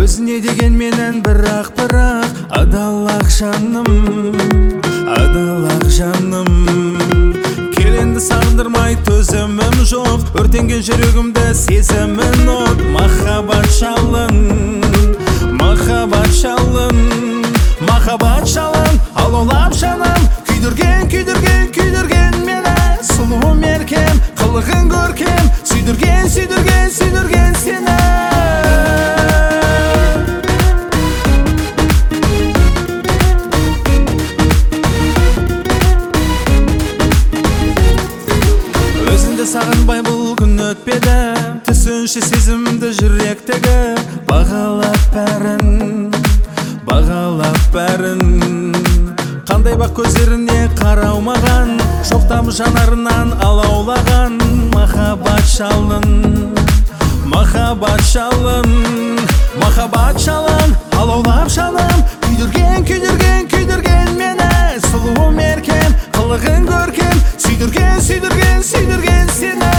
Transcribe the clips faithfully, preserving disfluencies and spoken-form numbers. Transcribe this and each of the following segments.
өзіне деген менен бірақ бірақ адалақ жаным, адалақ жаным. Келенді сағындырмай төзімім жоқ, өртенген жүрегімді сезімін от. Махаббат жалын, махаббат жалын, махаббат жалын, алаулап жаным. Күйдірген, күйдірген, күйдірген мені, сұлуым еркем, қылығың көркем. Сүйдірген, сүйдірген, сүйдірген сені. Өзіңді сағынбай бұл күн өтпеді, түсінші сезімді жүректегі. Бағалап бәрін, бағалап бәрін. Қандай бақ көздеріне қарау маған, жоқтам жанарынан алаулаған. Махаббат жалын, махаббат жалын, махаббат жалын, алаулап жаным. Күйдірген, күйдірген, күйдірген мені, сұлуым еркем, қылығың көркем. Сүйдірген, сүйдірген, сүйдірген сені.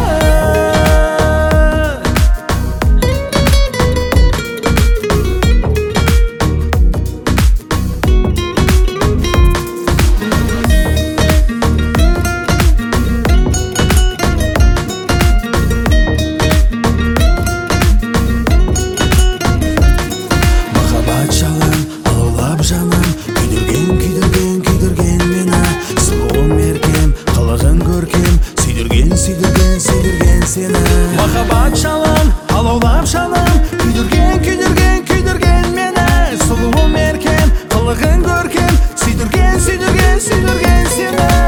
Сүйдірген, сүйдірген сені. Махаббат жалын, алаулап жаным. Күйдірген, күйдірген, күйдірген мені, сұлуым еркем, қылығың көркем. Сүйдірген, сүйдірген, сүйдірген сені.